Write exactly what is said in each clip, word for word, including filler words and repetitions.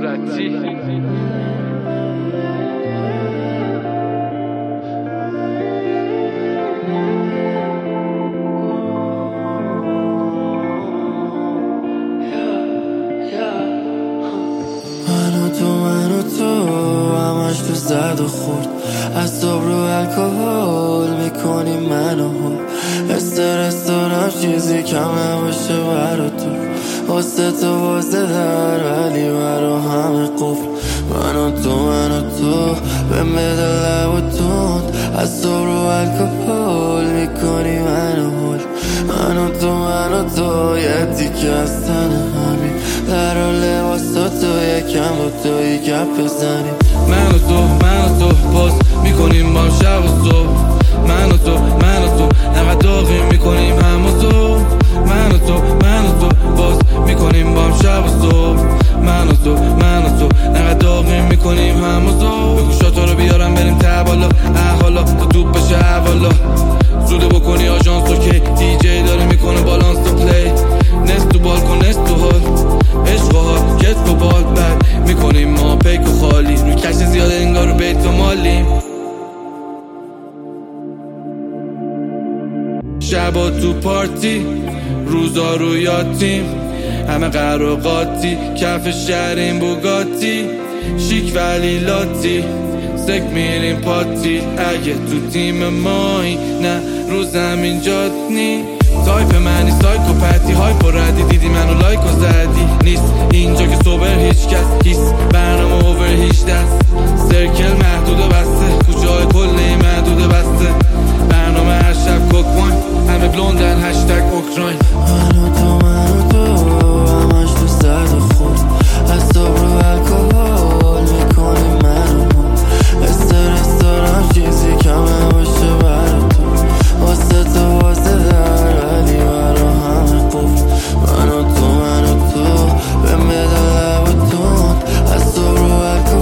صورتی من و تو من و تو همش تو زد و خورد، از صبح رو الکل میکنی منو هول. استرس دارم چیزی کم نباشه برا تو، واسه تو واسه در ولی برا همه قفل. من و تو من و تو بهم بده لب و تند، از صبح رو الکل میکنی منو هول. من و تو من و تو یه دیگه از تن همین، در و لباسا تو یکم با توی گپ بزنیم. من و تو من و تو باز میکنیم با شب و صبح. من و تو من و تو نقد داغی میکنیم هم و تو. من و تو من و تو باز میکنیم با شب و صبح. من و تو من و تو نقد داغی میکنیم هم و تو. بگو شاتا رو بیارم بریم ته بالا، احوالا تا توپ بشه احوالا. زوده بکنی آژانس اوکی، دی جی داره میکنه بالانس تو پلی. نست تو بالکن نست تو حال، عشق و حال کتف و بال بد میکنیم ما پیک و خالی. روی کش زیاده انگار رو بیت و مالیم. شبا تو پارتی روزا رو یاتیم، همه قراقاتی کف شهرین بوگاتی. شیک ولی لاتی سک میریم پاتی، اگه تو تیم مایی نه رو زمین جات نی. تایپ منی سایکوپتی هایپ و ردی، دیدی منو لایک و زدی. نیست اینجا که صبر هیچ کس، هیس برنامه اوور هیچ دست. سرکل محدود و بسته، کجای کلی محدود بسته. برنامه هر شب کوکوان، همه بلوندن هشتگ اوکراین. من و تو من و تو همش تو زد و خورد، از صبح رو الکل میکنی منو هول. استرس دارم چیزی کم نباشه برا تو، واسه تو واسه در ولی برا همه قفل. من و تو من و تو بهم بده لب و تند، از صبح رو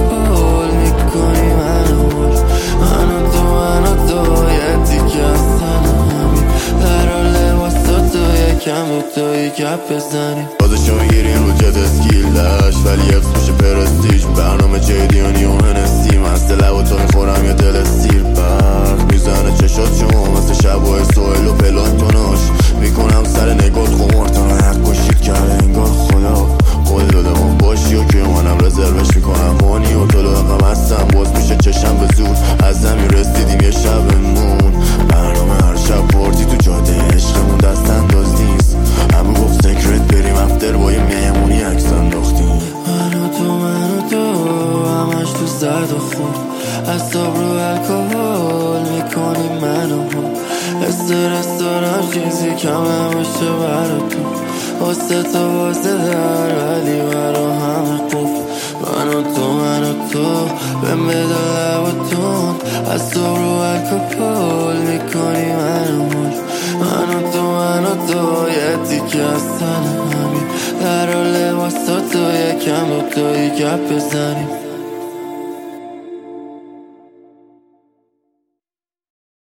الکل میکنی منو هول. من و تو من و تو یه دیگه از تن همین، در و لباسا تو یکم با توی گپ بزنیم. بازشو میگیریم رو جد اسکیلش، ولی افت میشه پرستیج. برنامه جیدیانی و هنسی، مست لب و تو میخورم یه دل سیر. برق میزنه چشات شما مثل شبای سوهل و پلانتوناش. میکنم سر نگات خمارتان حق و شیر کرده انگار خدا. خود داده من باشی و که منم رزروش میکنم مانی و تو لاغم هستم. باز میشه چشم به زور، از زمین رسیدیم یه شبمون. برنامه هر شب پارتی تو جاده عشقمون، دست انداز نیست. همه گفت سکرت بریم افتر با یه مهمونی عکس انداختیم. من و تو من و تو همش تو زد و خورد، از صبح رو الکل میکنی منو هول. استرس دارم چیزی کم نباشه برا تو، واسه تو واسه در ولی برا همه قفل. من و تو من و تو بهم بده لب و تند، از صبح رو الکل میکنی منو هول. من و تو من و تو یه دیگه از تن همین، در و لباسا تو یکم با توی گپ بزنیم.